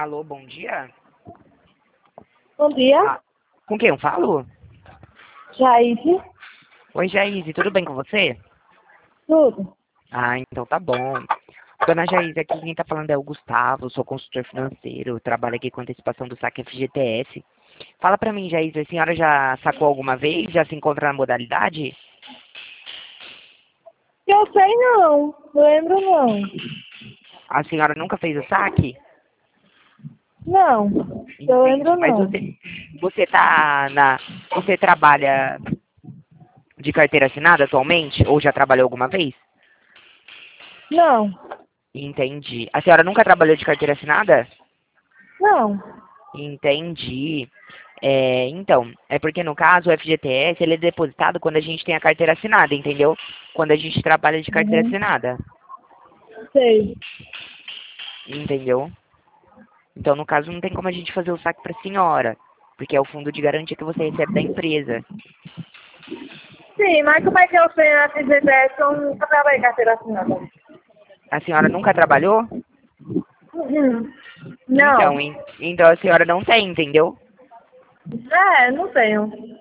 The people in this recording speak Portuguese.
Alô, bom dia. Bom dia, Ah, com quem eu falo? Jaide. Oi, Jaíse, tudo bem com você? Tudo. Ah, então tá bom. Dona Jaíse, aqui quem tá falando é o Gustavo, sou consultor financeiro, trabalho aqui com antecipação do saque FGTS. Fala pra mim, Jaíse, a senhora já sacou alguma vez? Já se encontra na modalidade? Eu sei não, lembro não. A senhora nunca fez o saque? Não, eu Entendi, lembro mas não. você tá na... Você trabalha de carteira assinada atualmente? Ou já trabalhou alguma vez? Não, Entendi. A senhora nunca trabalhou de carteira assinada? não. Entendi. Então, é porque no caso o FGTS ele é depositado quando a gente tem a carteira assinada, entendeu? Quando a gente trabalha de carteira Uhum. assinada, Sei. entendeu? Então, no caso, não tem como a gente fazer o saque para a senhora, porque é o fundo de garantia que você recebe da empresa. Sim, mas como é que eu sei na FGTS que eu nunca trabalhei em carteira assinada? A senhora nunca trabalhou? Uhum. Então, Não. então a senhora não tem, entendeu? Não tenho.